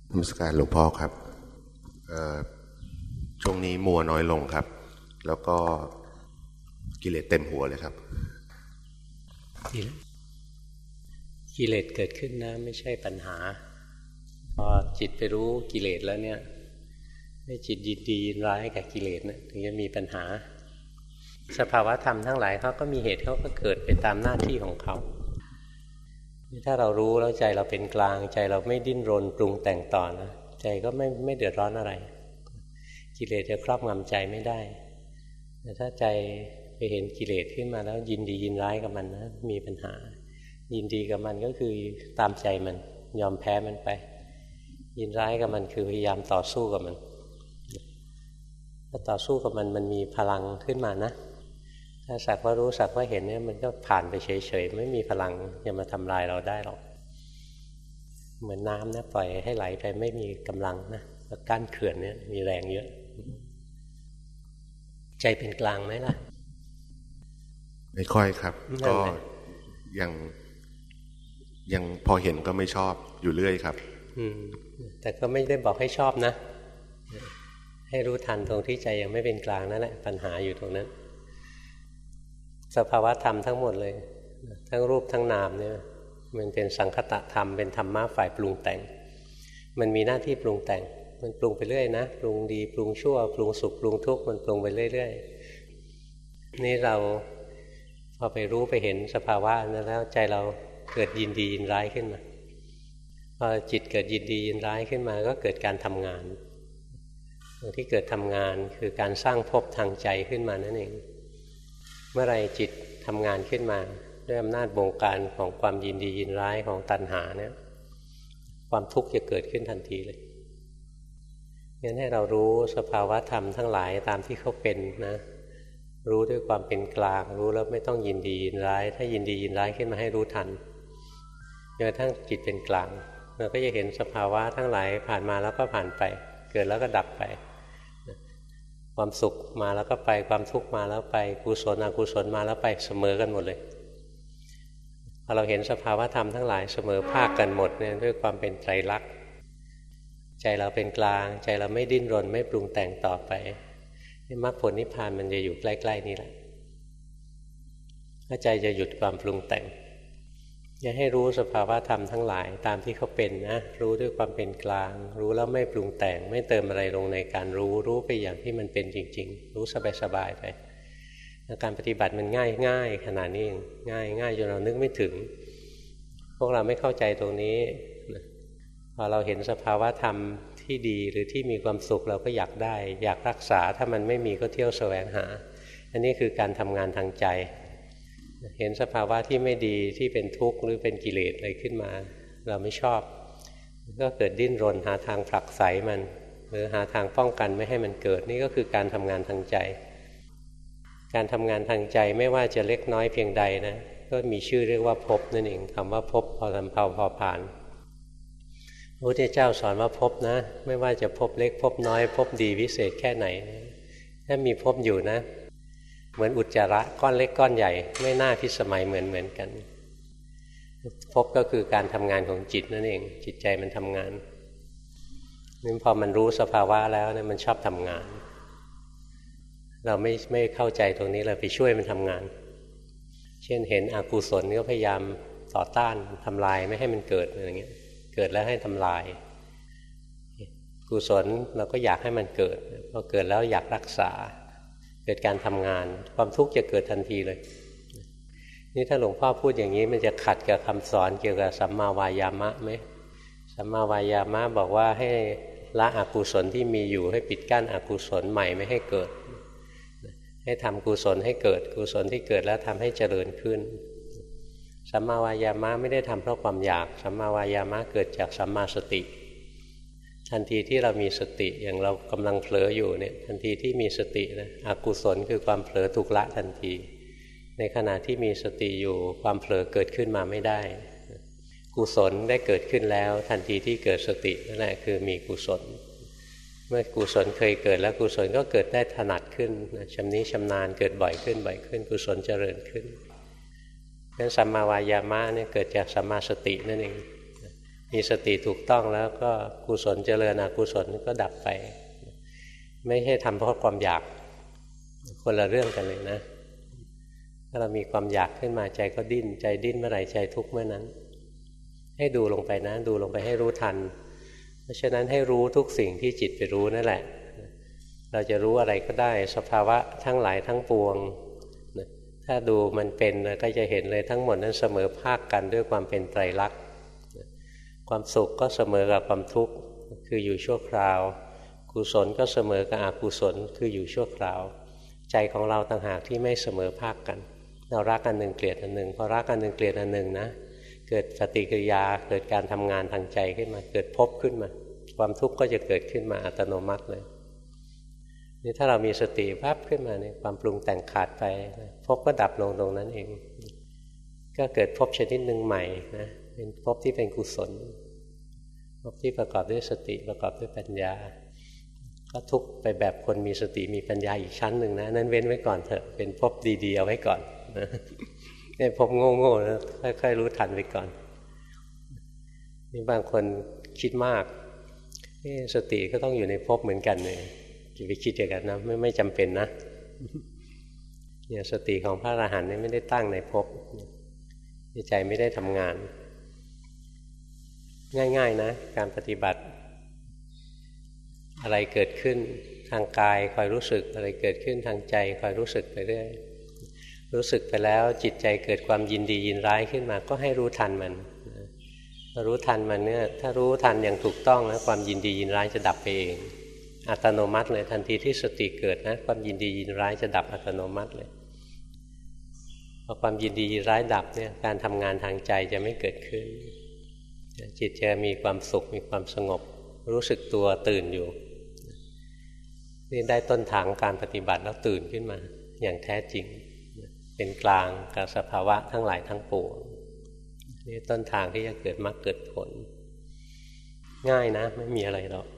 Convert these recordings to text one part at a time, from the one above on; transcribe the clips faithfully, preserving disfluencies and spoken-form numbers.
นมัสการหลวงพ่อครับช่วงนี้มัวน้อยลงครับแล้วก็กิเลสเต็มหัวเลยครับกิเลสเกิดขึ้นนะไม่ใช่ปัญหาพอจิตไปรู้กิเลสแล้วเนี่ยให้จิตยินดียินร้ายกับกิเลสนะถึงจะมีปัญหาสภาวะธรรมทั้งหลายเขาก็มีเหตุเขาก็เกิดไปตามหน้าที่ของเขาถ้าเรารู้แล้วใจเราเป็นกลางใจเราไม่ดิ้นรนปรุงแต่งต่อนะใจก็ไม่ไม่เดือดร้อนอะไรกิเลสจะครอบงำใจไม่ได้แต่ถ้าใจไปเห็นกิเลสขึ้นมาแล้วยินดียินร้ายกับมันนะมีปัญหายินดีกับมันก็คือตามใจมันยอมแพ้มันไปยินร้ายกับมันคือพยายามต่อสู้กับมันถ้าต่อสู้กับมันมันมีพลังขึ้นมานะถ้าสักว่ารู้สักว่าเห็นเนี่ยมันก็ผ่านไปเฉยๆไม่มีพลังจะมาทำลายเราได้หรอกเหมือนน้ำนะปล่อยให้ไหลไปไม่มีกำลังนะกั้นเขื่อนเนี่ยมีแรงเยอะใจเป็นกลางไหมล่ะไม่ค่อยครับก็ยังยังพอเห็นก็ไม่ชอบอยู่เรื่อยครับอืมแต่ก็ไม่ได้บอกให้ชอบนะให้รู้ทันตรงที่ใจยังไม่เป็นกลางนั่นแหละปัญหาอยู่ตรงนั้นสภาวะธรรมทั้งหมดเลยทั้งรูปทั้งนามเนี่ยมันเป็นสังคตธรรมเป็นธรรมะฝ่ายปรุงแต่งมันมีหน้าที่ปรุงแต่งมันปรุงไปเรื่อยนะปรุงดีปรุงชั่วปรุงสุขปรุงทุกข์มันปรุงไปเรื่อยๆนี่เราพอไปรู้ไปเห็นสภาวะนั้นแล้วใจเราเกิดยินดียินร้ายขึ้นมาพอจิตเกิดยินดียินร้ายขึ้นมาก็เกิดการทำงานตรงที่เกิดทำงานคือการสร้างภพทางใจขึ้นมานั่นเองเมื่อไรจิตทำงานขึ้นมาด้วยอำนาจบงการของความยินดียินร้ายของตัณหาเนี่ยความทุกข์จะเกิดขึ้นทันทีเลยงั้นให้เรารู้สภาวะธรรมทั้งหลายตามที่เขาเป็นนะรู้ด้วยความเป็นกลางรู้แล้วไม่ต้องยินดียินร้ายถ้ายินดียินร้ายขึ้นมาให้รู้ทันจนกระทั่งจิตเป็นกลางเราก็จะเห็นสภาวะทั้งหลายผ่านมาแล้วก็ผ่านไปเกิดแล้วก็ดับไปความสุขมาแล้วก็ไปความทุกข์มาแล้วไปกุศลอกุศลมาแล้วไปเสมอกันหมดเลยพอเราเห็นสภาวะธรรมทั้งหลายเสมอภาคกันหมดเนี่ยด้วยความเป็นไตรลักษณ์ใจเราเป็นกลางใจเราไม่ดิ้นรนไม่ปรุงแต่งต่อไปมรรคผลนิพพานมันจะอยู่ใกล้ๆนี่แหละถ้าใจจะหยุดความปรุงแต่งอย่าให้รู้สภาวะธรรมทั้งหลายตามที่เขาเป็นนะรู้ด้วยความเป็นกลางรู้แล้วไม่ปรุงแต่งไม่เติมอะไรลงในการรู้รู้ไปอย่างที่มันเป็นจริงๆรู้สบายๆไปการปฏิบัติมันง่ายง่ายขนาดนี้ง่ายง่ายจนเรานึกไม่ถึงพวกเราไม่เข้าใจตรงนี้พอเราเห็นสภาวะธรรมที่ดีหรือที่มีความสุขเราก็อยากได้อยากรักษาถ้ามันไม่มีก็เที่ยวแสวงหาอันนี้คือการทำงานทางใจเห็นสภาวะที่ไม่ดีที่เป็นทุกข์หรือเป็นกิเลสอะไรขึ้นมาเราไม่ชอบก็เกิดดิ้นรนหาทางผลักไสมันหรือหาทางป้องกันไม่ให้มันเกิดนี่ก็คือการทำงานทางใจการทำงานทางใจไม่ว่าจะเล็กน้อยเพียงใดนะก็มีชื่อเรียกว่าภพนั่นเองคำว่าภพพอสำเภาพอผ่านพระพุทธเจ้าสอนว่าภพนะไม่ว่าจะภพเล็กภพน้อยภพดีวิเศษแค่ไหนถ้ามีภพอยู่นะเหมือนอุจจาระก้อนเล็กก้อนใหญ่ไม่น่าพิสมัยเหมือนเหมือนกันภพก็คือการทำงานของจิตนั่นเองจิตใจมันทำงานนี่พอมันรู้สภาวะแล้วเนี่ยมันชอบทำงานเราไม่ไม่เข้าใจตรงนี้เราไปช่วยมันทำงานเช่นเห็นอกุศลก็พยายามต่อต้านทำลายไม่ให้มันเกิดอะไรเงี้ยเกิดแล้วให้ทำลายกุศลเราก็อยากให้มันเกิดพอเกิดแล้วอยากรักษาเกิดการทำงานความทุกข์จะเกิดทันทีเลยนี่ถ้าหลวงพ่อพูดอย่างนี้มันจะขัดกับคำสอนเกี่ยวกับสัมมาวายามะไหมสัมมาวายามะบอกว่าให้ละอกุศลที่มีอยู่ให้ปิดกั้นอกุศลใหม่ไม่ให้เกิดให้ทำกุศลให้เกิดกุศลที่เกิดแล้วทำให้เจริญขึ้นสัมมาวายามะไม่ได้ทำเพราะความอยากสัมมาวายามะเกิดจากสัมมาสติทันทีที่เรามีสติอย่างเรากำลังเผลออยู่เนี่ยทันทีที่มีสตินะอกุศลคือความเผลอถูกละทันทีในขณะที่มีสติอยู่ความเผลอเกิดขึ้นมาไม่ได้กุศลได้เกิดขึ้นแล้วทันทีที่เกิดสตินั่นแหละคือมีกุศลเมื่อกุศลเคยเกิดแล้วกุศลก็เกิดได้ถนัดขึ้นชำนิชำนาญเกิดบ่อยขึ้นบ่อยขึ้นกุศลเจริญขึ้นงั้นสัมมาวายามะเนี่ยเกิดจากสัมมาสตินั่นเองมีสติถูกต้องแล้วก็กุศลเจริญอกุศลก็ดับไปไม่ใช่ทำเพราะความอยากคนละเรื่องกันเลยนะถ้าเรามีความอยากขึ้นมาใจก็ดิ้นใจดิ้นเมื่อไหร่ใจทุกข์เมื่อนั้นให้ดูลงไปนะดูลงไปให้รู้ทันเพราะฉะนั้นให้รู้ทุกสิ่งที่จิตไปรู้นั่นแหละเราจะรู้อะไรก็ได้สภาวะทั้งหลายทั้งปวงถ้าดูมันเป็นก็จะเห็นเลยทั้งหมดนั้นเสมอภาคกันด้วยความเป็นไตรลักษณ์ความสุขก็เสมอกับความทุกข์คืออยู่ชั่วคราวกุศลก็เสมอกับอกุศลคืออยู่ชั่วคราวใจของเราต่างหากที่ไม่เสมอภาคกันเรารักอันหนึ่งเกลียดอันหนึ่งพอรักอันหนึ่งเกลียดอันหนึ่งนะเกิดปฏิกิริยาเกิดการทำงานทางใจขึ้นมาเกิดภพขึ้นมาความทุกข์ก็จะเกิดขึ้นมาอัตโนมัติเลยนี่ถ้าเรามีสติภาพขึ้นมาเนี่ยความปรุงแต่งขาดไปภพก็ดับลงตรงนั้นเองก็เกิดภพชนิดหนึ่งใหม่นะเป็นภพที่เป็นกุศลภพที่ประกอบด้วยสติประกอบด้วยปัญญาก็ทุกไปแบบคนมีสติมีปัญญาอีกชั้นหนึ่งนะนั้นเว้นไว้ก่อนเถอะเป็นภพดีๆเอาไว้ก่อนนะนี่ภพโง่ๆนะค่อยๆรู้ทันไปก่อนนี่บางคนคิดมากนี่สติก็ต้องอยู่ในภพเหมือนกันเลยอย่าไปคิดอย่างนั้นนะไม่ไม่จำเป็นนะเนี่ยสติของพระอรหันต์นี่ไม่ได้ตั้งในภพใจไม่ได้ทำงานง่ายๆนะการปฏิบัติอะไรเกิดขึ้นทางกายคอยรู้สึกอะไรเกิดขึ้นทางใจคอยรู้สึกไปเรื่อยรู้สึกไปแล้วจิตใจเกิดความยินดียินร้ายขึ้นมาก็ให้รู้ทันมันรู้ทันมันเนี่ยถ้ารู้ทันอย่างถูกต้องนะความยินดียินร้ายจะดับไปเองอัตโนมัติเลยทันทีที่สติเกิดนะความยินดียินร้ายจะดับอัตโนมัติเลยพอความยินดียินร้ายดับเนี่ยการทำงานทางใจจะไม่เกิดขึ้นจิตจะมีความสุขมีความสงบรู้สึกตัวตื่นอยู่นี่ได้ต้นทางการปฏิบัติแล้วตื่นขึ้นมาอย่างแท้จริงเป็นกลางกับสภาวะทั้งหลายทั้งปวงนี่ต้นทางที่จะเกิดมรรคเกิดผลง่ายนะไม่มีอะไรหรอก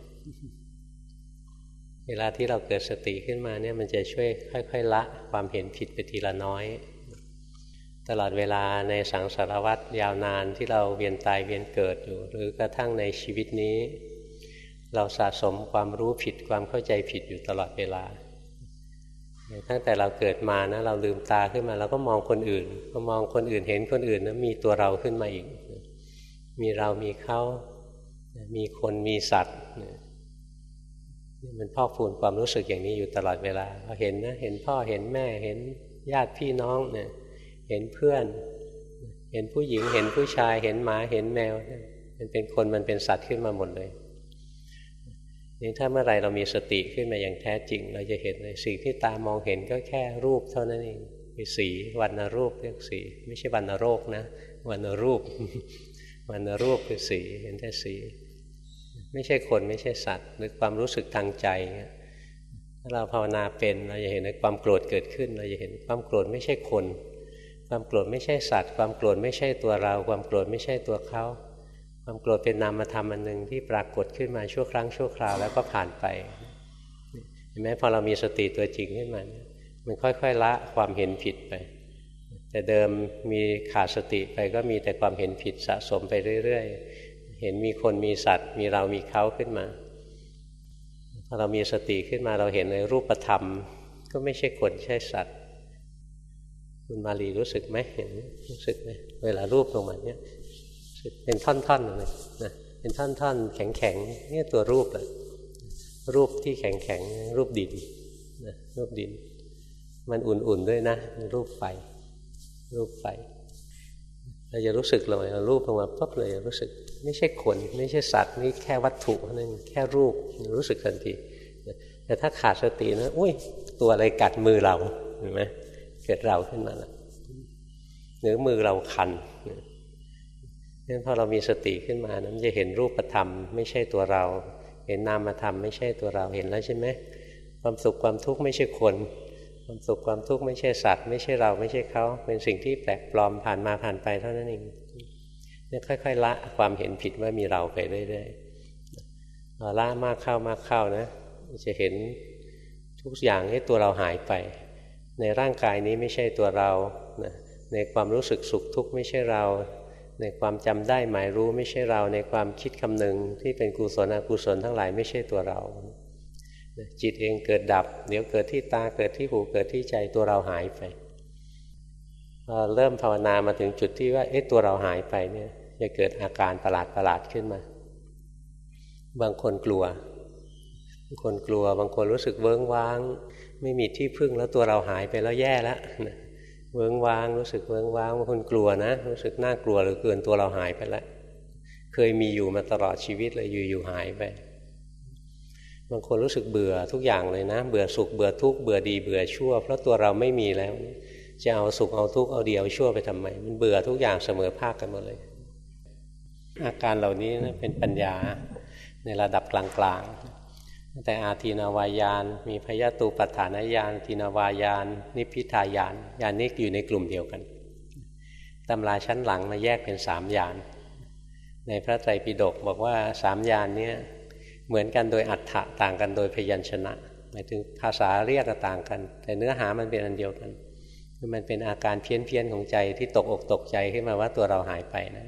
เวลาที่เราเกิดสติขึ้นมาเนี่ยมันจะช่วยค่อยๆละความเห็นผิดไปทีละน้อยตลอดเวลาในสังสารวัฏยาวนานที่เราเวียนตายเวียนเกิดอยู่หรือกระทั่งในชีวิตนี้เราสะสมความรู้ผิดความเข้าใจผิดอยู่ตลอดเวลาตั้งแต่เราเกิดมานะเราลืมตาขึ้นมาเราก็มองคนอื่นพอมองคนอื่นเห็นคนอื่นนะมีตัวเราขึ้นมาอีกมีเรามีเขามีคนมีสัตว์มันพอกพูนความรู้สึกอย่างนี้อยู่ตลอดเวลาพอเห็นนะเห็นพ่อเห็นแม่เห็นญาติพี่น้องเนี่ยเห็นเพื่อนเห็นผู้หญิงเห็นผู้ชายเห็นหมาเห็นแมวมันเป็นคนมันเป็นสัตว์ขึ้นมาหมดเลยนี่ถ้าเมื่อไรเรามีสติขึ้นมาอย่างแท้จริงเราจะเห็นเลยสิ่งที่ตามองเห็นก็แค่รูปเท่านั้นเองเป็นสีวรรณรูปเรียกสีไม่ใช่วรรณโรคนะวรรณรูปวรรณรูปคือสีเห็นแต่สีไม่ใช่คนไม่ใช่สัตว์หรือความรู้สึกทางใจถ้าเราภาวนาเป็นเราจะเห็นในความโกรธเกิดขึ้นเราจะเห็นความโกรธไม่ใช่คนความโกรธไม่ใช่สัตว์ความโกรธไม่ใช่ตัวเราความโกรธไม่ใช่ตัวเขาความโกรธเป็นนามธรรมอันหนึ่งที่ปรากฏขึ้นมาชั่วครั้งชั่วคราวแล้วก็ผ่านไปเห็นไหมพอเรามีสติตัวจริงขึ้นมามันค่อยๆละความเห็นผิดไปแต่เดิมมีขาดสติไปก็มีแต่ความเห็นผิดสะสมไปเรื่อยๆเห็นมีคนมีสัตว์มีเรามีเขาขึ้นมาพอเรามีสติขึ้นมาเราเห็นในรูปธรรมก็ไม่ใช่คนใช่สัตว์คุณมาลีรู้สึกไหมเห็นรู้สึกไหมเวลารูปลงมาเนี่ยเป็นท่อนๆเลยนะเป็นท่อนๆแข็งๆนี่ตัวรูปแหละรูปที่แข็งๆรูปดินนะรูปดินมันอุ่นๆด้วยนะรูปไฟรูปไฟเราจะรู้สึกเลยรูปลงมาปุ๊บเลยรู้สึกไม่ใช่คนไม่ใช่สัตว์นี่แค่วัตถุนั่นแค่รูปรู้สึกทันทีแต่ถ้าขาดสตินะอุ้ยตัวอะไรกัดมือเราเห็นไหมเกิดเราขึ้นมาแล้วหรือมือเราคันงั้นพอเรามีสติขึ้นมานะมันจะเห็นรูปธรรมไม่ใช่ตัวเราเห็นนามธรรมไม่ใช่ตัวเราเห็นแล้วใช่ไหมความสุขความทุกข์ไม่ใช่คนความสุขความทุกข์ไม่ใช่สัตว์ไม่ใช่เราไม่ใช่เขาเป็นสิ่งที่แปลกปลอมผ่านมาผ่านไปเท่านั้นเองเนี่ยค่อยๆละความเห็นผิดว่ามีเราไปเรื่อยๆพอละมากเข้ามากเข้านะจะเห็นทุกอย่างให้ตัวเราหายไปในร่างกายนี้ไม่ใช่ตัวเราในความรู้สึกสุขทุกข์ไม่ใช่เราในความจำได้หมายรู้ไม่ใช่เราในความคิดคำนึงที่เป็นกุศลอกุศลทั้งหลายไม่ใช่ตัวเราจิตเองเกิดดับเดี๋ยวเกิดที่ตาเกิดที่หูเกิดที่ใจตัวเราหายไปพอเริ่มภาวนามาถึงจุดที่ว่าเอ๊ะตัวเราหายไปเนี่ยจะเกิดอาการประหลาดประหลาดขึ้นมาบางคนกลัวบางคนกลัวบางคนรู้สึกเวิ้งว้างไม่มีที่พึ่งแล้วตัวเราหายไปแล้วแย่แล้วเวิ้งว้างรู้สึกเวิ้งว้างบางคนกลัวนะรู้สึกน่ากลัวเหลือเกินตัวเราหายไปแล้วเคยมีอยู่มาตลอดชีวิตเลยอยู่ๆหายไปบางคนรู้สึกเบื่อทุกอย่างเลยนะเบื่อสุขเบื่อทุกข์เบื่อดีเบื่อชั่วเพราะตัวเราไม่มีแล้วจะเอาสุขเอาทุกข์เอาดีเอาชั่วไปทำไมมันเบื่อทุกอย่างเสมอภาคกันหมดเลยอาการเหล่านี้นะเป็นปัญญาในระดับกลางๆแต่อาทีนาวายานมีพยตูปัฏฐานญาณทีนาวายานนิพพิทายานญาณนี้อยู่ในกลุ่มเดียวกันตำราชั้นหลังมาแยกเป็นสามญาณในพระไตรปิฎกบอกว่าสามญาณนี้เหมือนกันโดยอรรถะต่างกันโดยพยัญชนะหมายถึงภาษาเรียกต่างกันแต่เนื้อหามันเป็นอันเดียวกันคือมันเป็นอาการเพี้ยนเพี้ยนของใจที่ตกอกตกใจขึ้นมาว่าตัวเราหายไปนะ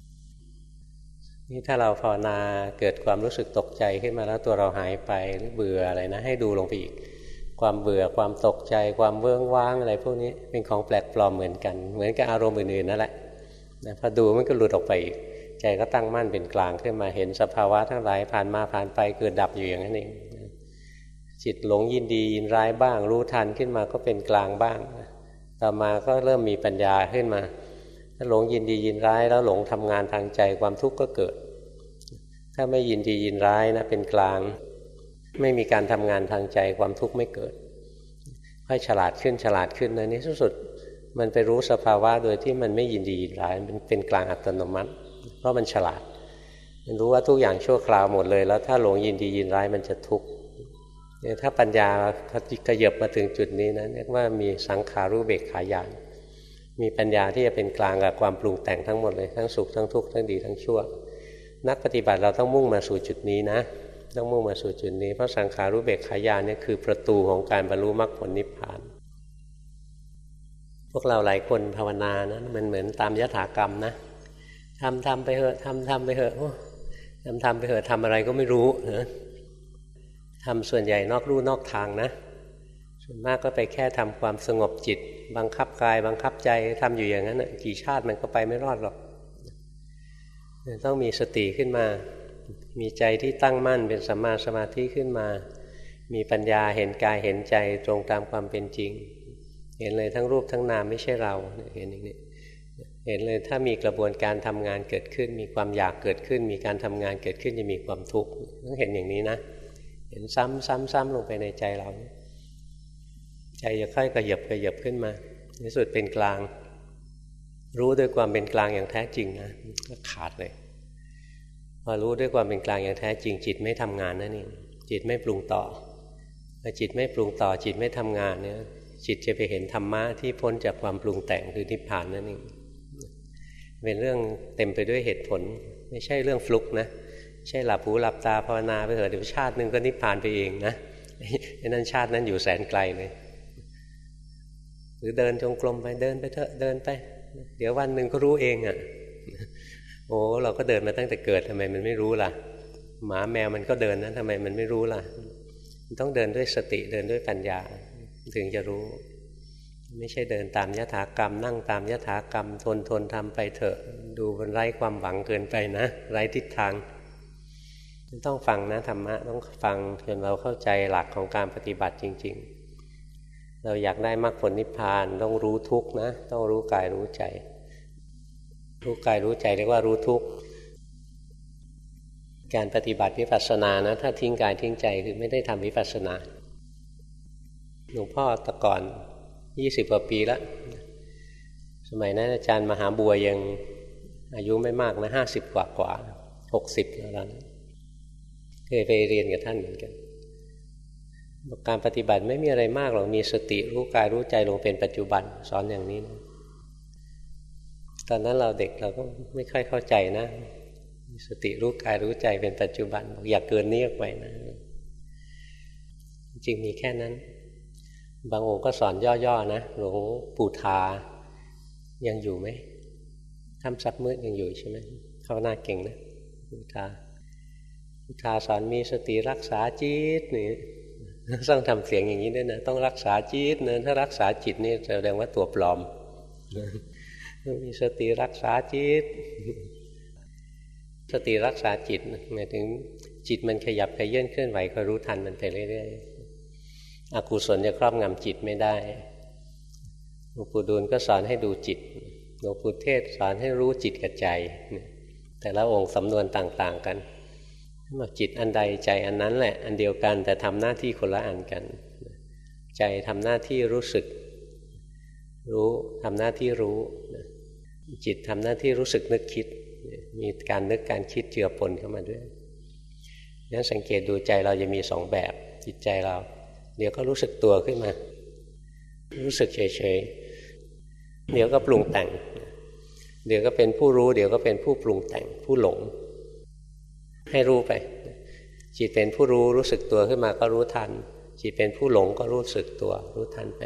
นี่ถ้าเราภาวนาเกิดความรู้สึกตกใจขึ้นมาแล้วตัวเราหายไปหรือเบื่ออะไรนะให้ดูลงไปอีกความเบื่อความตกใจความเวิ้งว้างอะไรพวกนี้เป็นของแปลกปลอมเหมือนกันเหมือนกับอารมณ์อื่นๆนั่นแหละนะพอดูมันก็หลุดออกไปอีกใจก็ตั้งมั่นเป็นกลางขึ้นมาเห็นสภาวะทั้งหลายผ่านมาผ่านไปเกิดดับอยู่อย่างนั้นเองจิตหลงยินดียินร้ายบ้างรู้ทันขึ้นมาก็เป็นกลางบ้างต่อมาก็เริ่มมีปัญญาขึ้นมาถ้าหลงยินดียินร้ายแล้วหลงทำงานทางใจความทุกข์ก็เกิดถ้าไม่ยินดียินร้ายนะเป็นกลางไม่มีการทำงานทางใจความทุกข์ไม่เกิดค่อยฉลาดขึ้นฉลาดขึ้นในที่สุดมันไปรู้สภาวะโดยที่มันไม่ยินดียินร้ายมันเป็นกลางอัตโนมัติเพราะมันฉลาดมันรู้ว่าทุกอย่างชั่วคราวหมดเลยแล้วถ้าหลงยินดียินร้ายมันจะทุกข์ถ้าปัญญาขยับมาถึงจุดนี้นะเรียกว่ามีสังขารุเบกขาญาณมีปัญญาที่จะเป็นกลางกับความปรุงแต่งทั้งหมดเลยทั้งสุขทั้งทุกข์ทั้งดีทั้งชั่วนักปฏิบัติเราต้องมุ่งมาสู่จุดนี้นะต้องมุ่งมาสู่จุดนี้เพราะสังขารุเบกขาญาณนี่คือประตูของการบรรลุมรรคผลนิพพานพวกเราหลายคนภาวนานะมันเหมือนตามยถากรรมนะทำทำไปเถอะทำทำไปเถอะทำทำไปเถอะทำอะไรก็ไม่รู้นะทำส่วนใหญ่นอกลู่นอกทางนะส่วนมากก็ไปแค่ทำความสงบจิตบังคับกายบังคับใจทำอยู่อย่างนั้นนะกี่ชาติมันก็ไปไม่รอดหรอกต้องมีสติขึ้นมามีใจที่ตั้งมั่นเป็นสัมมาสมาธิขึ้นมามีปัญญาเห็นกายเห็นใจตรงตามความเป็นจริงเห็นเลยทั้งรูปทั้งนามไม่ใช่เราเห็นอย่างนี้เห็นเลยถ้ามีกระบวนการทำงานเกิดขึ้นมีความอยากเกิดขึ้นมีการทำงานเกิดขึ้นจะมีความทุกข์ต้องเห็นอย่างนี้นะเห็นซ้ำซ้ำซ้ำลงไปในใจเราใจจะค่อยกระเยิบกระเยิบขึ้นมาในสุดเป็นกลางรู้ด้วยความเป็นกลางอย่างแท้จริงนะก็ขาดเลยพอรู้ด้วยความเป็นกลางอย่างแท้จริงจิตไม่ทำงานนั่นเองจิตไม่ปรุงต่อพอจิตไม่ปรุงต่อจิตไม่ทำงานเนี่ยจิตจะไปเห็นธรรมะที่พ้นจากความปรุงแต่งคือนิพพานนั่นเองเป็นเรื่องเต็มไปด้วยเหตุผลไม่ใช่เรื่องฟลุกนะใช่หลับหูหลับตาภาวนาไปเถอะเดี๋ยวชาตินึงก็นิพพานไปเองนะนั่นชาตินั้นอยู่แสนไกลเลยหรือเดินจงกรมไปเดินไปเถอะเดินไปเดี๋ยววันหนึ่งก็รู้เองอ่ะโอ้เราก็เดินมาตั้งแต่เกิดทำไมมันไม่รู้ล่ะหมาแมวมันก็เดินนะทำไมมันไม่รู้ล่ะมันต้องเดินด้วยสติเดินด้วยปัญญาถึงจะรู้ไม่ใช่เดินตามยถากรรมนั่งตามยถากรรมทนทนทำไปเถอะดูมันไร้ความหวังเกินไปนะไร้ทิศทางต้องฟังนะธรรมะต้องฟังจนเราเข้าใจหลักของการปฏิบัติจริงๆเราอยากได้มรรคผลนิพพานต้องรู้ทุกข์นะต้องรู้กายรู้ใจรู้กายรู้ใจเรียกว่ารู้ทุกข์การปฏิบัติวิปัสสนานะถ้าทิ้งกายทิ้งใจคือไม่ได้ทำวิปัสสนาหลวงพ่อแต่ก่อนยี่สิบกว่าปีแล้วสมัยนั้นอาจารย์มหาบัวยังอายุไม่มากนะห้าสิบกว่ากว่าหกสิบแล้วนะเคยไปเรียนกับท่านเหมือนกันการปฏิบัติไม่มีอะไรมากหรอกมีสติรู้กายรู้ใจลงเป็นปัจจุบันสอนอย่างนี้นะตอนนั้นเราเด็กเราก็ไม่ค่อยเข้าใจนะมีสติรู้กายรู้ใจเป็นปัจจุบันอยากเกินนี้ออกไปนะจริงมีแค่นั้นบางองค์ก็สอนย่อๆนะหลวงปู่ทายังอยู่ไหมทำซับมืดยังอยู่ใช่ไหมภาวนาเก่งนะพุทธาพุทธาสอนมีสติรักษาจิตนี่ต้องทำเสียงอย่างนี้ด้วยนะต้องรักษาจิตนะถ้ารักษาจิตนี่แสดงว่าตัวปลอมมีสติรักษาจิตสติรักษาจิตหมายถึงจิตมันขยับขยื่นเคลื่อนไหวก็รู้ทันมันไปเรื่อยๆอกุศลจะครอบงำจิตไม่ได้หลวงปู่ดูลก็สอนให้ดูจิตหลวงปู่เทศสอนให้รู้จิตกับใจแต่ละองค์สำนวนต่างๆกันบอกจิตอันใดใจอันนั้นแหละอันเดียวกันแต่ทำหน้าที่คนละอันกันใจทำหน้าที่รู้สึกรู้ทำหน้าที่รู้จิตทำหน้าที่รู้สึกนึกคิดมีการนึกการคิดเจือปนเข้ามาด้วยงั้นสังเกตดูใจเราจะมีสองแบบจิตใจเราเดี๋ยวก็รู้สึกตัวขึ้นมารู้สึกเฉยๆเดี๋ยวก็ปรุงแต่งเดี๋ยวก็เป็นผู้รู้เดี๋ยวก็เป็นผู้ปรุงแต่งผู้หลงให้รู้ไปจิตเป็นผู้รู้รู้สึกตัวขึ้นมาก็รู้ทันจิตเป็นผู้หลงก็รู้สึกตัวรู้ทันไป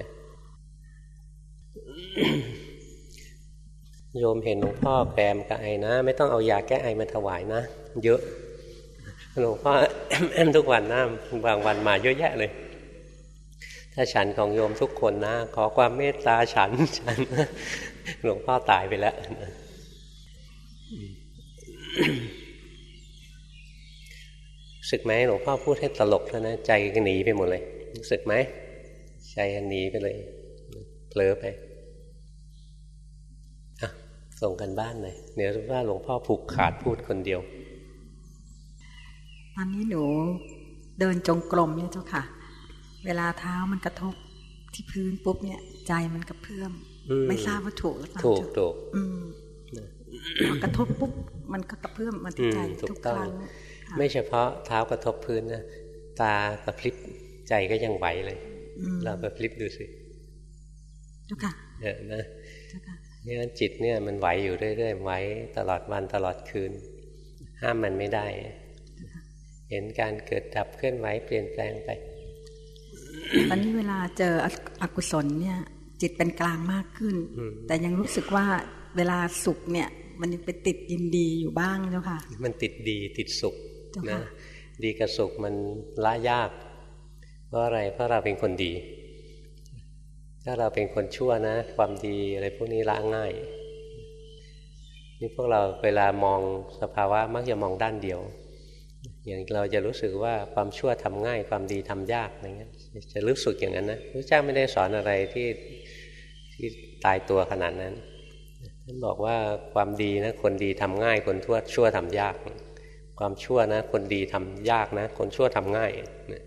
โยมเห็นหลวงพ่อแกมกับไอนะไม่ต้องเอายาแก้ไอมาถวายนะเยอะหลวงพ่อ แอมทุกวันนะบางวันมาเยอะแยะเลยถ้าฉันของโยมทุกคนนะขอความเมตตาฉันฉันหลวงพ่อตายไปแล้วรู้สึกไหมหลวงพ่อพูดให้ตลกแล้วนะใจก็หนีไปหมดเลยรู้สึกไหมใจหนีไปเลยเผลอไปอ่ะส่งกันบ้านหน่อยเดี๋ยวว่าหลวงพ่อผูกขาดพูดคนเดียวตอนนี้หนูเดินจงกรมเนี่ยเจ้าค่ะเวลาเท้ามันกระทบที่พื้นปุ๊บเนี่ยใจมันกระเพื่อมไม่ทราบว่าถูกหรือเปล่าถูกถูกพอกระทบปุ๊บมันก็กระเพื่อมมันที่ใจทุกครั้งไม่เฉพาะเท้ากระทบพื้นนะตากระพริบใจก็ยังไหวเลยเรากระพริบดูสิทุกค่ะเออนะนี่จิตเนี่ยมันไหวอยู่เรื่อยๆไหวตลอดวันตลอดคืนห้ามมันไม่ได้เห็นการเกิดดับเคลื่อนไหวเปลี่ยนแปลงไปตอนนี้เวลาเจออกุศลเนี่ยจิตเป็นกลางมากขึ้นแต่ยังรู้สึกว่าเวลาสุขเนี่ยมันยังไปติดยินดีอยู่บ้างเจ้าค่ะมันติดดีติดสุขนะดีกับสุขมันละยากเพราะอะไรเพราะเราเป็นคนดีถ้าเราเป็นคนชั่วนะความดีอะไรพวกนี้ละง่ายนี่พวกเราเวลามองสภาวะมักจะมองด้านเดียวอย่างเราจะรู้สึกว่าความชั่วทำง่ายความดีทำยากอะไรเงี้ยจะรู้สึกอย่างนั้นนะพระเจ้าไม่ได้สอนอะไรที่ที่ตายตัวขนาดนั้นท่านบอกว่าความดีนะคนดีทำง่ายคนชั่วชั่วทำยากความชั่วนะคนดีทำยากนะคนชั่วทำง่าย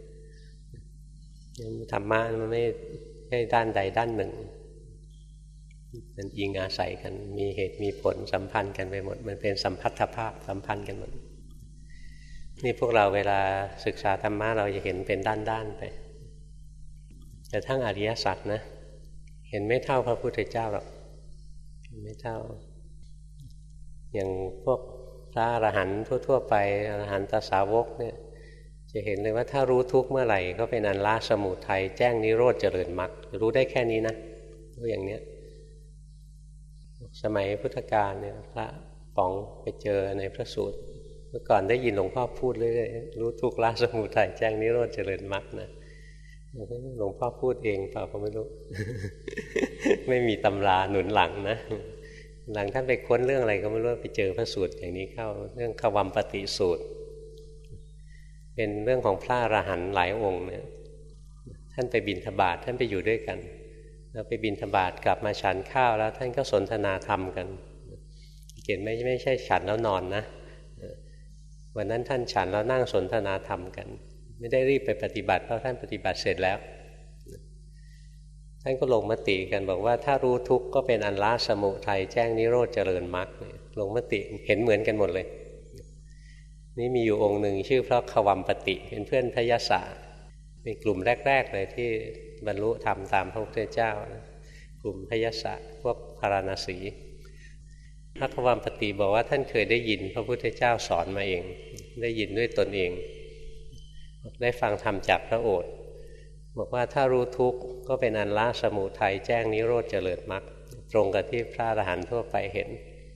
ธรรมะมันไม่ใช่ด้านใดด้านหนึ่งมันอิงอาศัยกันมีเหตุมีผลสัมพันธ์กันไปหมดมันเป็นสัมพัทธภาพสัมพันธ์กันหมดนี่พวกเราเวลาศึกษาธรรมะเราจะเห็นเป็นด้านๆไปแต่ทั้งอริยสัจนะเห็นไม่เท่าพระพุทธเจ้าหรอกเห็นไม่เท่าอย่างพวกพระอรหันต์ทั่วๆไปอรหันตสาวกเนี่ยจะเห็นเลยว่าถ้ารู้ทุกข์เมื่อไหร่ก็เป็นอันละสมุทัยแจ้งนิโรธเจริญมรรครู้ได้แค่นี้นะรู้อย่างเนี้ยสมัยพุทธกาลเนี่ยพระป๋องไปเจอในพระสูตรเมื่อก่อนได้ยินหลวงพ่อพูดเรื่อยๆรู้ทุกข์ละสมุทัยแจ้งนิโรธเจริญมรรคนะหลวงพ่อพูดเองเปล่าก็ไม่รู้ ไม่มีตำราหนุนหลังนะหลังท่านไปค้นเรื่องอะไรก็ไม่รู้ไปเจอพระสูตรอย่างนี้เข้าเรื่องขวัมปฏิสูตรเป็นเรื่องของพระอรหันต์หลายองค์เนี่ยท่านไปบิณฑบาตท่านไปอยู่ด้วยกันแล้วไปบิณฑบาตกลับมาฉันข้าวแล้วท่านก็สนทนาธรรมกันเห็นไหมไม่ใช่ฉันแล้วนอนนะวันนั้นท่านฉันแล้วนั่งสนทนาธรรมกันไม่ได้รีบไปปฏิบัติเพราะท่านปฏิบัติเสร็จแล้วท่านก็ลงมติกันบอกว่าถ้ารู้ทุกข์ก็เป็นอันละสมุทัยแจ้งนิโรธเจริญมรรคลงมติเห็นเหมือนกันหมดเลยนี่มีอยู่องค์หนึ่งชื่อพระขวัมปติเป็นเพื่อนพระยศเป็นกลุ่มแรกๆเลยที่บรรลุธรรมตามพระพุทธเจ้ากลุ่มพระยศพวกพาราณสีพระขวัมปติบอกว่าท่านเคยได้ยินพระพุทธเจ้าสอนมาเองได้ยินด้วยตนเองได้ฟังธรรมจากพระโอษฐ์บอกว่าถ้ารู้ทุกข์ก็เป็นอันละสมุทัยแจ้งนิโรธเจริญมรรคตรงกับที่พระอรหันต์ทั่วไปเห็น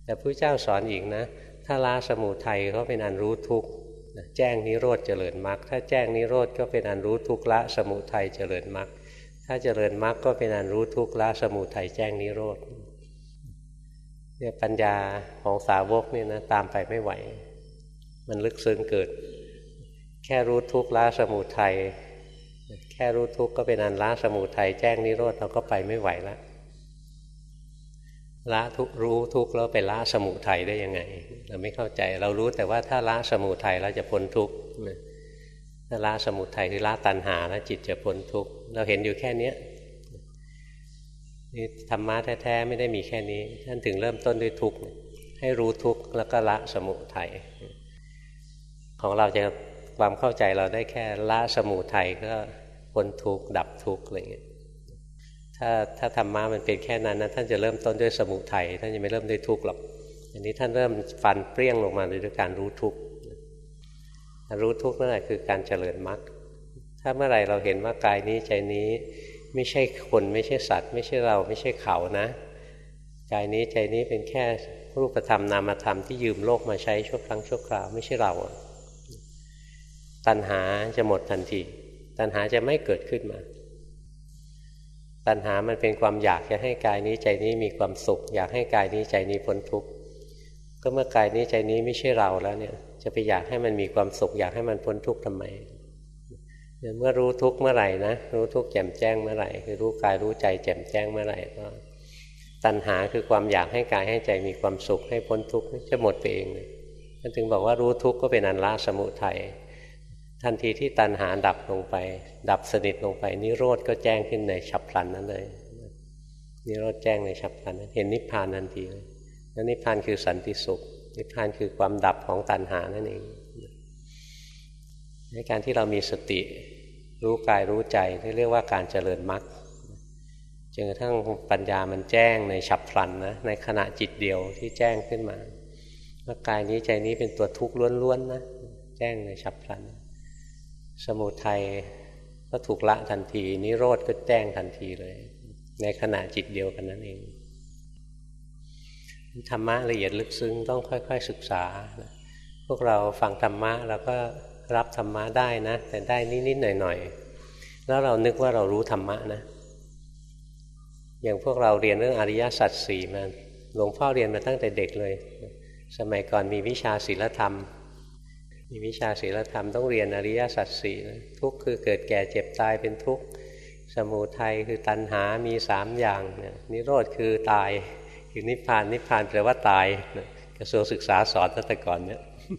แต่พระเจ้าสอนอีกนะถ้าละสมุทัยก็เป็นอันรู้ทุกข์แจ้งนิโรธเจริญมรรคถ้าแจ้งนิโรธก็เป็นอันรู้ทุกข์ละสมุทัยเจริญมรรคถ้าเจริญมรรคก็เป็นอันรู้ทุกข์ละสมุทัยแจ้งนิโรธเนี่ยปัญญาของสาวกเนี่ยนะตามไปไม่ไหวมันลึกซึ้งเกิดแค่รู้ทุกข์ละสมุทัยแค่รู้ทุกข์ก็เป็นอันละสมุทัยแจ้งนิโรธเราก็ไปไม่ไหวแล้วละทุกรู้ทุกข์แล้วไปละสมุทัยได้ยังไงเราไม่เข้าใจเรารู้แต่ว่าถ้าละสมุทัยแล้วจะพ้นทุกข์ถ้าละสมุทัยคือละตัณหาแล้วจิตจะพ้นทุกข์เราเห็นอยู่แค่นี้นี่ธรรมะแท้ๆไม่ได้มีแค่นี้ท่านถึงเริ่มต้นด้วยทุกข์ให้รู้ทุกข์แล้วก็ละสมุทัยของเราจะความเข้าใจเราได้แค่ละสมุทัยก็พ้นทุกข์ดับทุกข์อะไรอย่างเงี้ยถ้าถ้าธรรมะมันเป็นแค่นั้นนะท่านจะเริ่มต้นด้วยสมุทัยท่านจะไม่เริ่มด้วยทุกข์หรอกอันนี้ท่านเริ่มฟันเปรี้ยงลงมาด้วยการรู้ทุกข์รู้ทุกข์นั่นแหละคือการเจริญมรรคถ้าเมื่อไหร่เราเห็นว่ากายนี้ใจนี้ไม่ใช่คนไม่ใช่สัตว์ไม่ใช่เราไม่ใช่เขานะกายนี้ใจนี้เป็นแค่รูปธรรมนามธรรมที่ยืมโลกมาใช้ชั่วครั้งชั่วคราวไม่ใช่เราตัณหาจะหมดทันทีตัณหาจะไม่เกิดขึ้นมาตัณหามันเป็นความอยากจะให้กายนี้ใจนี้มีความสุขอยากให้กายนี้ใจนี้พ้นทุกข์ก็เมื่อกายนี้ใจนี้ไม่ใช่เราแล้วเนี่ยจะไปอยากให้มันมีความสุขอยากให้มันพ้นทุกข์ทำไมเมื่อรู้ทุกข์เมื่อไหร่นะรู้ทุกข์แจ่มแจ้งเมื่อไหร่คือรู้กายรู้ใจแจ่มแจ้งเมื่อไหร่ก็ตัณหาคือความอยากให้กายให้ใจมีความสุขให้พ้นทุกข์จะหมดไปเองเลยท่านถึงบอกว่ารู้ทุกข์ก็เป็นอันละสมุทัยทันทีที่ตัณหาดับลงไปดับสนิทลงไปนิโรธก็แจ้งขึ้นในฉับพลันนั้นเลยนิโรธแจ้งในฉับพลันนั้นเห็นนิพพานทันทีเลยแล้วนิพพานคือสันติสุขนิพพานคือความดับของตัณหานั่นเองในการที่เรามีสติรู้กายรู้ใจที่เรียกว่าการเจริญมรรคจนกระทั่งปัญญามันแจ้งในฉับพลันนะในขณะจิตเดียวที่แจ้งขึ้นมาว่ากายนี้ใจนี้เป็นตัวทุกข์ล้วนๆนะแจ้งในฉับพลันสมุทัยก็ถูกละทันทีนิโรธก็แจ้งทันทีเลยในขณะจิตเดียวกันนั่นเองธรรมะละเอียดลึกซึ้งต้องค่อยๆศึกษาพวกเราฟังธรรมะเราก็รับธรรมะได้นะแต่ได้นิดๆหน่อยๆแล้วเรานึกว่าเรารู้ธรรมะนะอย่างพวกเราเรียนเรื่องอริยสัจสี่มาหลวงพ่อเรียนมาตั้งแต่เด็กเลยสมัยก่อนมีวิชาศีลธรรมมีวิชาศีลธรรมต้องเรียนอริยสัจสี่ทุกข์คือเกิดแก่เจ็บตายเป็นทุกข์สมุทัยคือตัณหามีสามอย่างนิโรธคือตายคือนิพพานนิพพานแปลว่าตายกระทรวงศึกษาสอนตั้งแต่ก่อนเนี่ย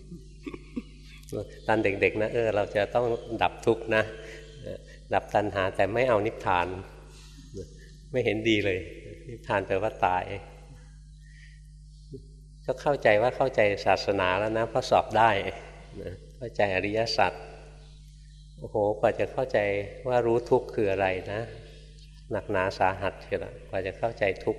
ตอนเด็กๆนะเออเราจะต้องดับทุกข์นะดับตัณหาแต่ไม่เอานิพพานไม่เห็นดีเลยนิพพานแปลว่าตายก็เข้าใจว่าเข้าใจศาสนาแล้วนะเพราะสอบได้เข้าใจอริยสัจโอ้โหกว่าจะเข้าใจว่ารู้ทุกข์คืออะไรนะหนักหนาสาหัสเชียวละกว่าจะเข้าใจทุกข์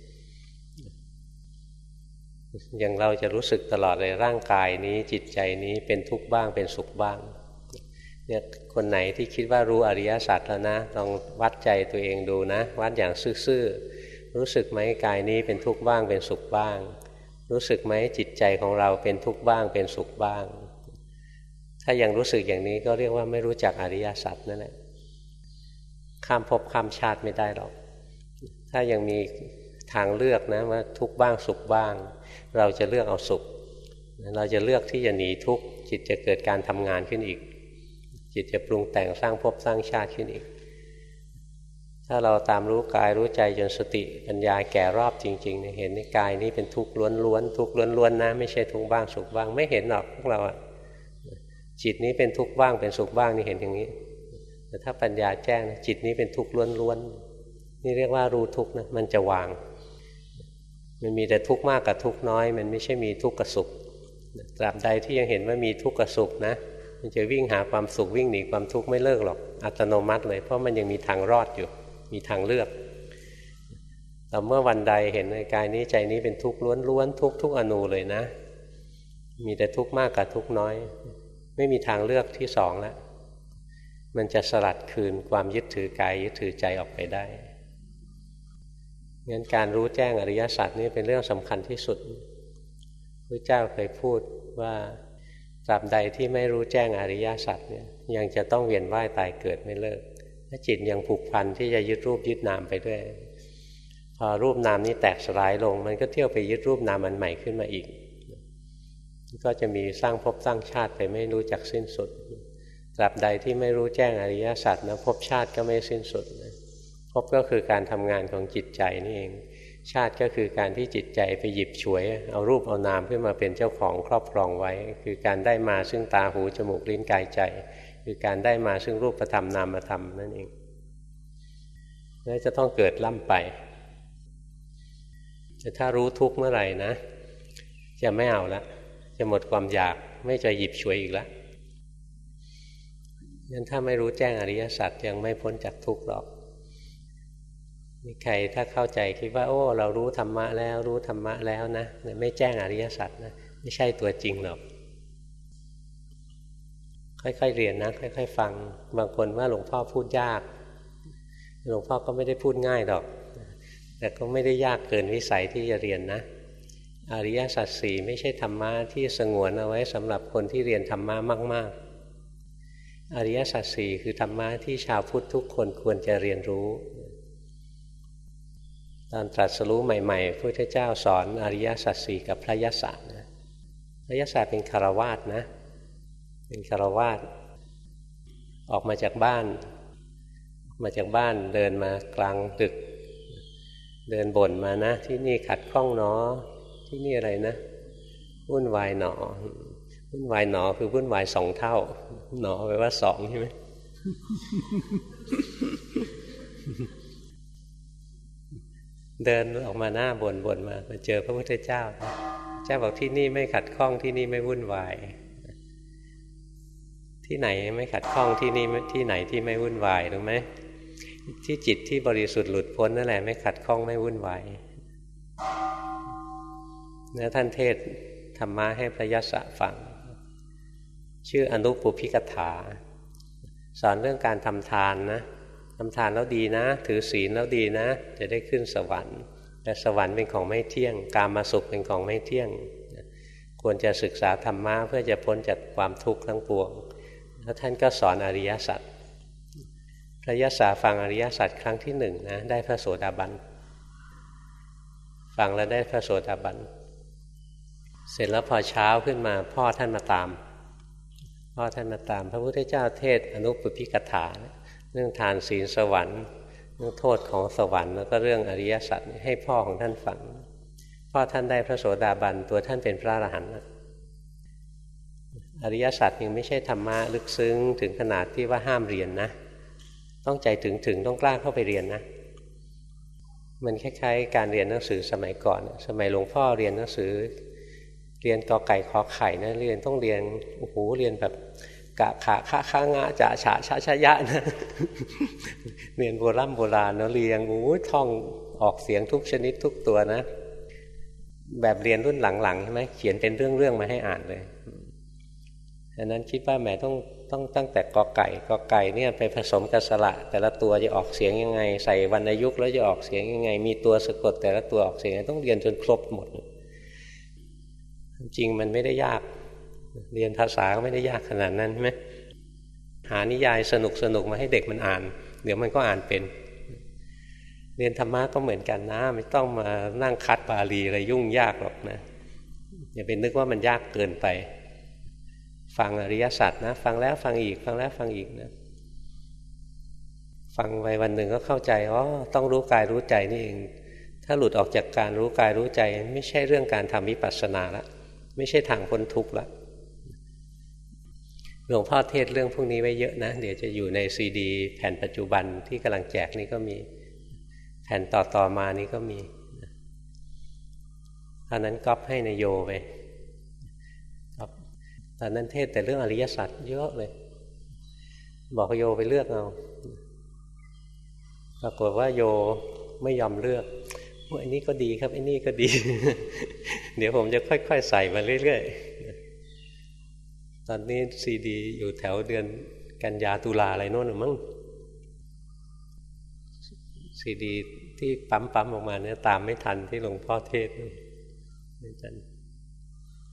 อย่างเราจะรู้สึกตลอดเลยร่างกายนี้จิตใจนี้เป็นทุกข์บ้างเป็นสุขบ้างเนี่ยคนไหนที่คิดว่ารู้อริยสัจแล้วนะลองวัดใจตัวเองดูนะวัดอย่างซื่อๆรู้สึกไหมกายนี้เป็นทุกข์บ้างเป็นสุขบ้างรู้สึกไหมจิตใจของเราเป็นทุกข์บ้างเป็นสุขบ้างถ้ายังรู้สึกอย่างนี้ก็เรียกว่าไม่รู้จักอริยสัจนั่นแหละข้ามภพข้ามชาติไม่ได้หรอกถ้ายังมีทางเลือกนะว่าทุกข์บ้างสุขบ้างเราจะเลือกเอาสุขเราจะเลือกที่จะหนีทุกข์จิตจะเกิดการทำงานขึ้นอีกจิตจะปรุงแต่งสร้างภพสร้างชาติขึ้นอีกถ้าเราตามรู้กายรู้ใจจนสติปัญญาแก่รอบจริงๆเห็นในกายนี้เป็นทุกข์ล้วนๆทุกข์ล้วนๆนะไม่ใช่ทุกข์บ้างสุขบ้างไม่เห็นหรอกพวกเราจิตนี้เป็นทุกข์บ้างเป็นสุขบ้างนี่เห็นอย่างนี้แต่ถ้าปัญญาแจ้งนะจิตนี้เป็นทุกข์ล้วนๆนี่เรียกว่ารู้ทุกข์นะมันจะวางมันมีแต่ทุกข์มากกับทุกข์น้อยมันไม่ใช่มีทุกข์กับสุขตราบใดที่ยังเห็นว่ามีทุกข์กับสุขนะมันจะวิ่งหาความสุขวิ่งหนีความทุกข์ไม่เลิกหรอกอัตโนมัติเลยเพราะมันยังมีทางรอดอยู่มีทางเลือกแต่เมื่อวันใดเห็นในกายนี้ใจนี้เป็นทุกข์ล้วนๆทุกทุกอนูเลยนะมีแต่ทุกข์มากกับทุกข์น้อยไม่มีทางเลือกที่สองแล้วมันจะสลัดคืนความยึดถือกายยึดถือใจออกไปได้งั้นการรู้แจ้งอริยสัจนี่เป็นเรื่องสำคัญที่สุดพระเจ้าเคยพูดว่าตราบใดที่ไม่รู้แจ้งอริยสัจเนี่ยยังจะต้องเวียนว่ายตายเกิดไม่เลิกถ้าจิตยังผูกพันที่จะยึดรูปยึดนามไปด้วยพอรูปนามนี้แตกสลายลงมันก็เที่ยวไปยึดรูปนามอันใหม่ขึ้นมาอีกก็จะมีสร้างภพสร้างชาติไปไม่รู้จักสิ้นสุดตราบใดที่ไม่รู้แจ้งอริยสัจนะภพชาติก็ไม่สิ้นสุดภพก็คือการทำงานของจิตใจนี่เองชาติก็คือการที่จิตใจไปหยิบฉวยเอารูปเอานามขึ้นมาเป็นเจ้าของครอบครองไว้คือการได้มาซึ่งตาหูจมูกลิ้นกายใจคือการได้มาซึ่งรูปธรรมนามธรรมนั่นเองแล้วจะต้องเกิดล่ำไปแต่ถ้ารู้ทุกข์เมื่อไหร่นะจะไม่เอาละจะหมดความอยากไม่จะหยิบฉวยอีกแล้วงั้นถ้าไม่รู้แจ้งอริยสัจยังไม่พ้นจากทุกข์หรอกมีใครถ้าเข้าใจคิดว่าโอ้เรารู้ธรรมะแล้วรู้ธรรมะแล้วนะไม่แจ้งอริยสัจนะไม่ใช่ตัวจริงหรอกค่อยๆเรียนนะค่อยๆฟังบางคนว่าหลวงพ่อพูดยากหลวงพ่อก็ไม่ได้พูดง่ายหรอกแต่ก็ไม่ได้ยากเกินวิสัยที่จะเรียนนะอริยสัจสี่ไม่ใช่ธรรมะที่สงวนเอาไว้สำหรับคนที่เรียนธรรมะมากๆอริยสัจสี่คือธรรมะที่ชาวพุทธทุกคนควรจะเรียนรู้ตอนตรัสรู้ใหม่ๆพระพุทธเจ้าสอนอริยสัจสี่กับพระยศนะพระยศเป็นคฤหัสถ์นะเป็นคฤหัสถ์ออกมาจากบ้านมาจากบ้านเดินมากลางดึกเดินบ่นมานะที่นี่ขัดข้องหนอที่นี่อะไรนะวุ่นวายหนอวุ่นวายหนอคือวุ่นวายสองเท่าหนอแปลว่าสองใช่ไหม เดินออกมาหน้าบ่นบ่นมามาเจอพระพุทธเจ้าเจ้าบอกที่นี่ไม่ขัดข้องที่นี่ไม่วุ่นวายที่ไหนไม่ขัดข้องที่นี่ที่ไหนที่ไม่วุ่นวายรู้ไหมที่จิตที่บริสุทธิ์หลุดพ้นนั่นแหละไม่ขัดข้องไม่วุ่นวายแล้วท่านเทศธรรมะให้พระยศฟังชื่ออนุปุพพิกถาสอนเรื่องการทำทานนะทำทานแล้วดีนะถือศีลแล้วดีนะจะได้ขึ้นสวรรค์แต่สวรรค์เป็นของไม่เที่ยงกามสุขเป็นของไม่เที่ยงควรจะศึกษาธรรมะเพื่อจะพ้นจากความทุกข์ทั้งปวงแล้วท่านก็สอนอริยสัจพระยศฟังอริยสัจครั้งที่หนึ่งนะได้พระโสดาบันฟังแล้วได้พระโสดาบันเสร็จแล้วพอเช้าขึ้นมาพ่อท่านมาตามพ่อท่านมาตามพระพุทธเจ้าเทศอนุปุพพิกถาเรื่องทานศีลสวรรค์เรื่องโทษของสวรรค์แล้วก็เรื่องอริยสัจให้พ่อของท่านฟังพ่อท่านได้พระโสดาบันตัวท่านเป็นพระอรหันต์อริยสัจยังไม่ใช่ธรรมะลึกซึ้งถึงขนาดที่ว่าห้ามเรียนนะต้องใจถึงถึงต้องกล้าเข้าไปเรียนนะมันคล้ายๆการเรียนหนังสือสมัยก่อนสมัยหลวงพ่อเรียนหนังสือเรียนกอไก่ขอไข่นะเรียนต้องเรียนโอ้โหเรียนแบบกะขะคะคะงะจะฉะชะชะยะนะเรียนโบราณโบราณเนาะเรียนโอ้ยท่องออกเสียงทุกชนิดทุกตัวนะแบบเรียนรุ่นหลังๆใช่ไหมเขียนเป็นเรื่องๆมาให้อ่านเลยดังนั้นคิดว่าแหมต้องต้องตั้งแต่กอไก่กอไก่เนี่ยไปผสมกับสระแต่ละตัวจะออกเสียงยังไงใส่วรรณยุกต์แล้วจะออกเสียงยังไงมีตัวสะกดแต่ละตัวออกเสียงต้องเรียนจนครบหมดจริงมันไม่ได้ยากเรียนภาษาก็ไม่ได้ยากขนาดนั้นใช่ไหมหานิยายสนุกสนุกมาให้เด็กมันอ่านเดี๋ยวมันก็อ่านเป็นเรียนธรรมะก็เหมือนกันนะไม่ต้องมานั่งคัดบาลีอะไรยุ่งยากหรอกนะอย่าไปนึกว่ามันยากเกินไปฟังอริยสัจนะฟังแล้วฟังอีกฟังแล้วฟังอีกนะฟังไปวันหนึ่งก็เข้าใจอ๋อต้องรู้กายรู้ใจนี่เองถ้าหลุดออกจากการรู้กายรู้ใจไม่ใช่เรื่องการทำวิปัสสนาละไม่ใช่ทางพ้นทุกข์ละหลวงพ่อเทศเรื่องพวกนี้ไว้เยอะนะเดี๋ยวจะอยู่ในซีดีแผ่นปัจจุบันที่กำลังแจกนี่ก็มีแผ่นต่อๆมานี่ก็มีตอนนั้นก๊อปให้นายโยไปตอนนั้นเทศแต่เรื่องอริยสัจเยอะเลยบอกโยไปเลือกเอาปรากฏว่าโยไม่ยอมเลือกว่าอันนี้ก็ดีครับอันนี้ก็ดี เดี๋ยวผมจะค่อยๆใส่มาเรื่อยๆตอนนี้ซีดีอยู่แถวเดือนกันยาตุลาอะไรโน่นหรือมั้งซีดีที่ปั๊มๆออกมาเนี่ยตามไม่ทันที่หลวงพ่อเทศไม่ทัน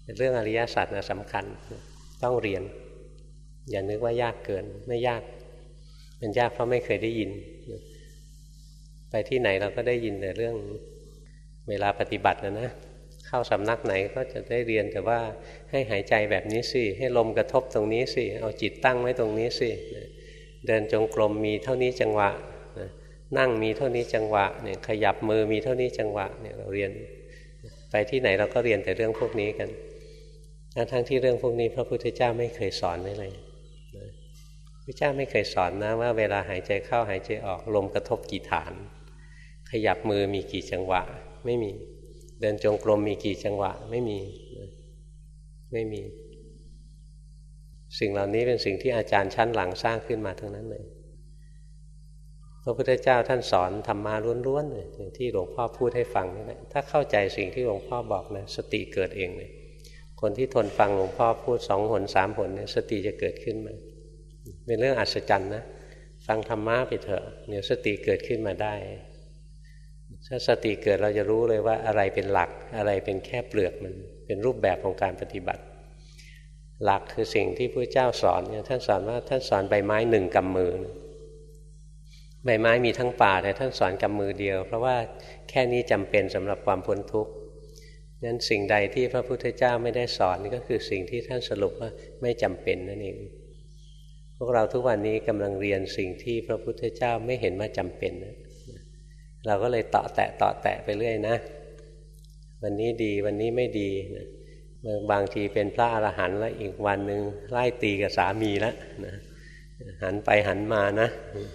เรื่องอริยสัจนะสำคัญต้องเรียนอย่านึกว่ายากเกินไม่ยากมันยากเพราะไม่เคยได้ยินไปที่ไหนเราก็ได้ยินแต่เรื่องเวลาปฏิบัตินะนะเข้าสำนักไหนก็จะได้เรียนแต่ว่าให้หายใจแบบนี้สิให้ลมกระทบตรงนี้สิเอาจิตตั้งไว้ตรงนี้สิเดินจงกรมมีเท่านี้จังหวะนั่งมีเท่านี้จังหวะเนี่ยขยับมือมีเท่านี้จังหวะเนี่ยเราเรียนไปที่ไหนเราก็เรียนแต่เรื่องพวกนี้กันทั้งที่เรื่องพวกนี้พระพุทธเจ้าไม่เคยสอนไว้เลยพระเจ้าไม่เคยสอนนะว่าเวลาหายใจเข้าหายใจออกลมกระทบกี่ฐานขยับมือมีกี่จังหวะไม่มีเดินจงกรมมีกี่จังหวะไม่มีไม่มีสิ่งเหล่านี้เป็นสิ่งที่อาจารย์ชั้นหลังสร้างขึ้นมาทั้งนั้นเลยพระพุทธเจ้าท่านสอนธรรมะล้วนๆเลยอย่างที่หลวงพ่อพูดให้ฟังนี่แหละถ้าเข้าใจสิ่งที่หลวงพ่อบอกนะสติเกิดเองเลยคนที่ทนฟังหลวงพ่อพูดสองหนสามหนเนี่ยสติจะเกิดขึ้นมาเป็นเรื่องอัศจรรย์นะฟังธรรมะไปเถอะเดี๋ยวสติเกิดขึ้นมาได้ถ้าสติเกิดเราจะรู้เลยว่าอะไรเป็นหลักอะไรเป็นแค่เปลือกมันเป็นรูปแบบของการปฏิบัติหลักคือสิ่งที่พระเจ้าสอนเนี่ยท่านสอนว่าท่านสอนใบไม้หนึ่งกำมือใบไม้มีทั้งป่าแต่ท่านสอนกำมือเดียวเพราะว่าแค่นี้จำเป็นสำหรับความพ้นทุกข์นั้นสิ่งใดที่พระพุทธเจ้าไม่ได้สอนนี่ก็คือสิ่งที่ท่านสรุปว่าไม่จำเป็นนั่นเองพวกเราทุกวันนี้กำลังเรียนสิ่งที่พระพุทธเจ้าไม่เห็นว่าจำเป็นนะเราก็เลยเตาะแตะเตาะแตะไปเรื่อยนะวันนี้ดีวันนี้ไม่ดีนะบางทีเป็นพระอรหันต์แล้วอีกวันหนึ่งไล่ตีกับสามีแล้วนะหันไปหันมานะ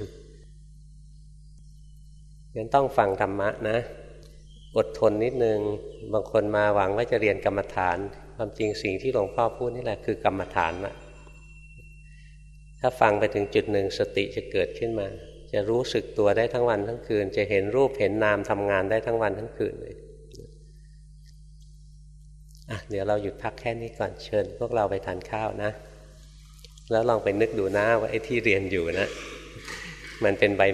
งั้นต้องฟังธรรมะนะอดทนนิดนึงบางคนมาหวังว่าจะเรียนกรรมฐานความจริงสิ่งที่หลวงพ่อพูดนี่แหละคือกรรมฐานละถ้าฟังไปถึงจุดหนึ่งสติจะเกิดขึ้นมาจะรู้สึกตัวได้ทั้งวันทั้งคืนจะเห็นรูปเห็นนามทำงานได้ทั้งวันทั้งคืนเลยอ่ะเดี๋ยวเราหยุดพักแค่นี้ก่อนเชิญพวกเราไปทานข้าวนะแล้วลองไปนึกดูนะว่าไอ้ที่เรียนอยู่นะมันเป็นใบ